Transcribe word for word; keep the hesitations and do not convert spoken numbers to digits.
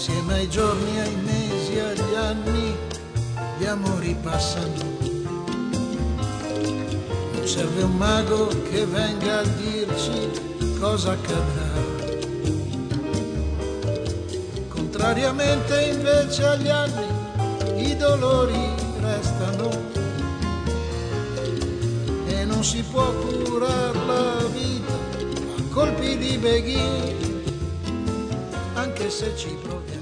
insieme ai giorni, ai mesi, agli anni, gli amori passano. Non serve un mago che venga a dirci cosa accadrà. Contrariamente invece agli anni, i dolori restano e non si può curare la vita a colpi di beghi, anche se ci proviamo.